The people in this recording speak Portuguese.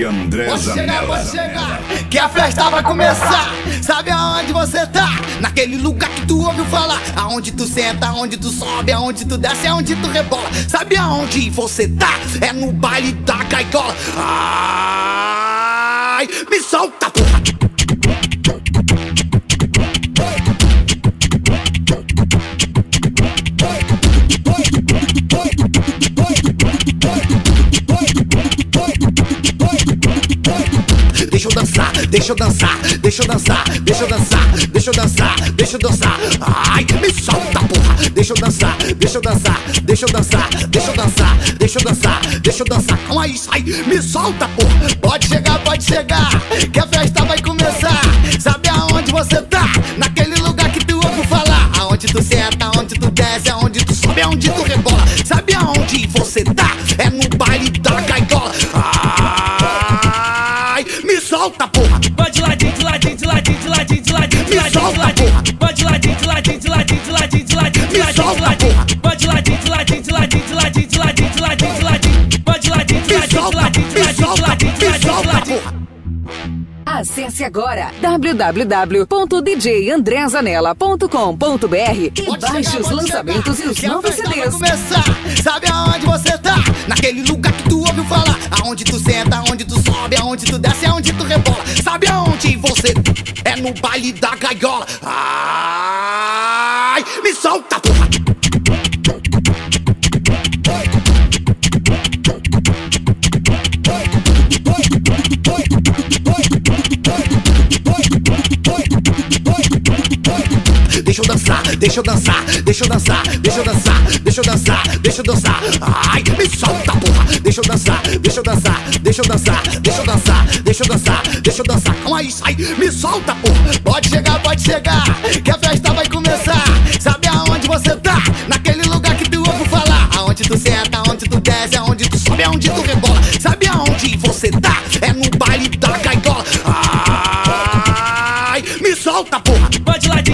André Zanella. Pode chegar, que a festa vai começar. Sabe aonde você tá? Naquele lugar que tu ouviu falar. Aonde tu senta, aonde tu sobe, aonde tu desce, aonde tu rebola. Sabe aonde você tá? É no baile da gaiola. Ai, me solta, porra! Deixa eu dançar, deixa eu dançar, deixa eu dançar, deixa eu dançar, deixa eu dançar, deixa eu dançar. Ai, me solta, porra. Deixa eu dançar, deixa eu dançar, deixa eu dançar, deixa eu dançar, deixa eu dançar, deixa eu dançar. Calma aí, sai, me solta, porra. Pode chegar, que a festa vai começar. Sabe aonde você tá? Naquele lugar que tu ouviu falar. Aonde tu senta, aonde tu desce, aonde tu sobe, aonde tu rebola. Sabe aonde você tá? É no baile da gaiola. Me solta, porra! Vai de ladinho, de ladinho, de ladinho, de ladinho, de ladinho, de ladinho, de ladinho. Vai de ladinho, de ladinho, de ladinho, de ladinho, de ladinho, de ladinho, de ladinho. Vai de ladinho, de ladinho, de ladinho, de ladinho, de ladinho, de ladinho, de ladinho. Vai de ladinho, de ladinho, de ladinho, de ladinho, de ladinho, de ladinho, de ladinho. Acesse agora www.djandrezanella.com.br e baixe os lançamentos e os novos CDs. Começar. Sabe aonde você tá? Naquele lugar que tu ouviu falar. Aonde tu senta, aonde tu sobe, aonde tu desce, aonde tu rebola. Sabe aonde você é no baile da gaiola. Ai, me solta, porra! Deixa eu dançar, deixa eu dançar, deixa eu dançar, deixa eu dançar, deixa eu dançar, deixa eu dançar. Ai, me solta, porra. Deixa eu dançar, deixa eu dançar, deixa eu dançar, deixa eu dançar, deixa eu dançar, deixa eu dançar. Calma aí, sai, me solta, porra. Pode chegar, que a festa vai começar. Sabe aonde você tá? Naquele lugar que tu ouviu falar. Aonde tu senta, aonde tu desce, aonde tu sobe, aonde tu rebola. Sabe aonde você tá? É no baile da gaiola. Ai, me solta, porra. Vai de ladinho.